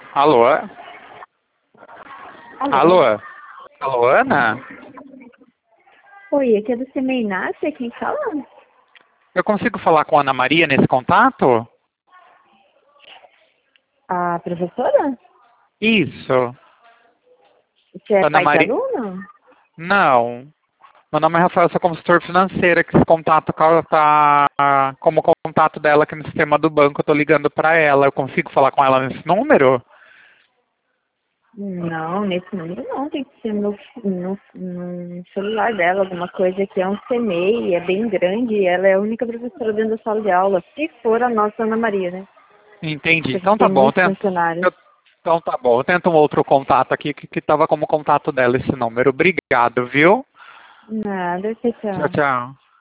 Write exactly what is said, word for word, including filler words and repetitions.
Alô? Alô? Alô? Alô, Ana? Oi, aqui é do Semei Inácia, quem fala? Eu consigo falar com a Ana Maria nesse contato? A professora? Isso. Você é Ana pai de Maria... aluno? Não. Meu nome é Rafael, sou consultor financeiro, que esse contato tá como contato dela aqui no sistema do banco, eu tô ligando pra ela. Eu consigo falar com ela nesse número? Não, nesse número não, tem que ser no, no, no celular dela, alguma coisa que é um Semei, é bem grande e ela é a única professora dentro da sala de aula, se for a nossa Ana Maria, né? Entendi. Porque a Então gente tá tem bom. Eu muitos tento... funcionários. eu- Então tá bom. Eu tento um outro contato aqui que, que tava como contato dela esse número. Obrigado, viu? Nada, tchau, Tchau, tchau. tchau.